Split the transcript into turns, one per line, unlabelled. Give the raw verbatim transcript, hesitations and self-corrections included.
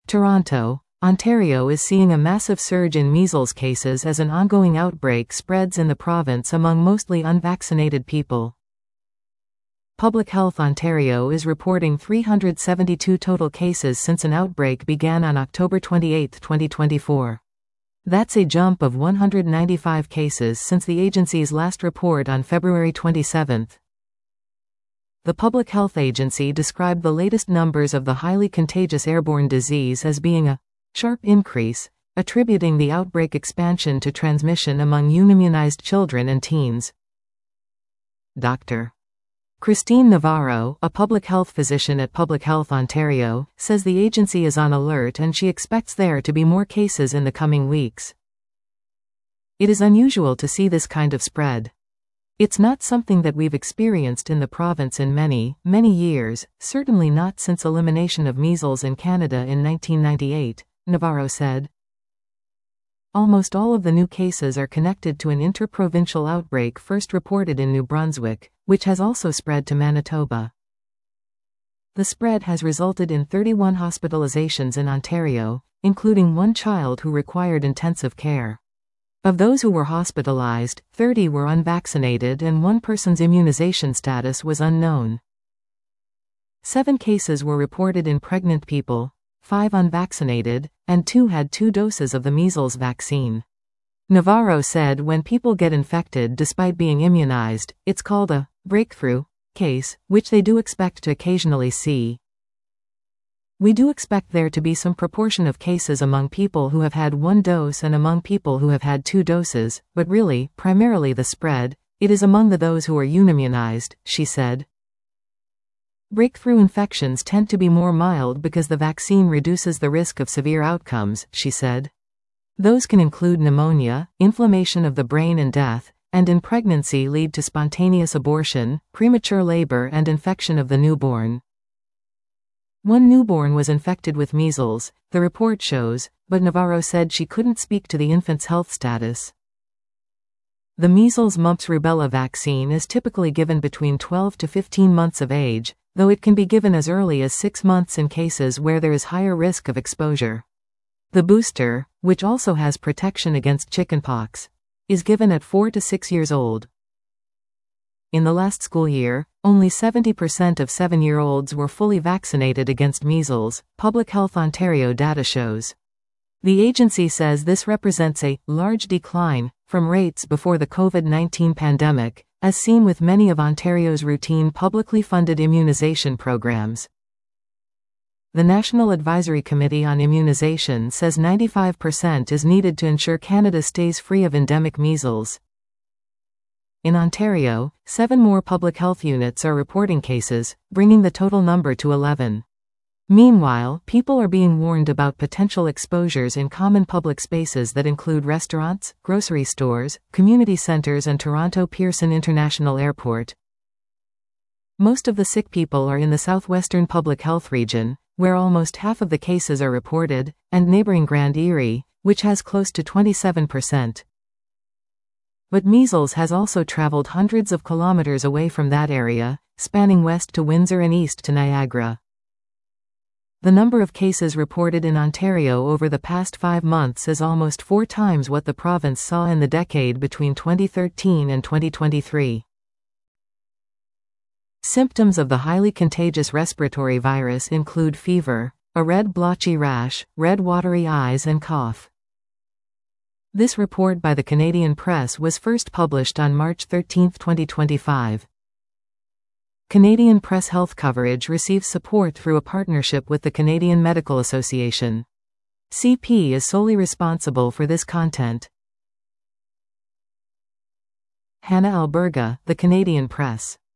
Toronto, Ontario is seeing a massive surge in measles cases as an ongoing outbreak spreads in the province among mostly unvaccinated people. Public Health Ontario is reporting three hundred seventy-two total cases since an outbreak began on October twenty-eighth, twenty twenty-four. That's a jump of one hundred ninety-five cases since the agency's last report on February twenty-seventh. The Public Health Agency described the latest numbers of the highly contagious airborne disease as being a sharp increase, attributing the outbreak expansion to transmission among immunized children and teens. Doctor Christine Navarro, a public health physician at Public Health Ontario, says the agency is on alert and she expects there to be more cases in the coming weeks. It is unusual to see this kind of spread. It's not something that we've experienced in the province in many, many years, certainly not since elimination of measles in Canada in nineteen ninety-eight, Navarro said. Almost all of the new cases are connected to an interprovincial outbreak first reported in New Brunswick, which has also spread to Manitoba. The spread has resulted in thirty-one hospitalizations in Ontario, including one child who required intensive care. Of those who were hospitalized, thirty were unvaccinated and one person's immunization status was unknown. Seven cases were reported in pregnant people, five unvaccinated, and two had two doses of the measles vaccine. Navarro said when people get infected despite being immunized, it's called a breakthrough case, which they do expect to occasionally see. We do expect there to be some proportion of cases among people who have had one dose and among people who have had two doses, but really, primarily the spread, it is among the those who are immunized, she said. Breakthrough infections tend to be more mild because the vaccine reduces the risk of severe outcomes, she said. Those can include pneumonia, inflammation of the brain and death, and in pregnancy lead to spontaneous abortion, premature labor and infection of the newborn. One newborn was infected with measles, the report shows, but Navarro said she couldn't speak to the infant's health status. The measles-mumps-rubella vaccine is typically given between twelve to fifteen months of age, though it can be given as early as six months in cases where there is higher risk of exposure. The booster, which also has protection against chickenpox, is given at four to six years old. In the last school year, only seventy percent of seven-year-olds were fully vaccinated against measles, Public Health Ontario data shows. The agency says this represents a large decline from rates before the COVID nineteen pandemic, as seen with many of Ontario's routine publicly funded immunization programs. The National Advisory Committee on Immunization says ninety-five percent is needed to ensure Canada stays free of endemic measles. In Ontario, seven more public health units are reporting cases, bringing the total number to eleven. Meanwhile, people are being warned about potential exposures in common public spaces that include restaurants, grocery stores, community centers and Toronto Pearson International Airport. Most of the sick people are in the southwestern public health region, where almost half of the cases are reported, and neighboring Grand Erie, which has close to twenty-seven percent. But measles has also traveled hundreds of kilometers away from that area, spanning west to Windsor and east to Niagara. The number of cases reported in Ontario over the past five months is almost four times what the province saw in the decade between twenty thirteen and twenty twenty-three. Symptoms of the highly contagious respiratory virus include fever, a red blotchy rash, red watery eyes and cough. This report by the Canadian Press was first published on March thirteenth, twenty twenty-five. Canadian Press Health coverage receives support through a partnership with the Canadian Medical Association. C P is solely responsible for this content. Hannah Alberga, The Canadian Press.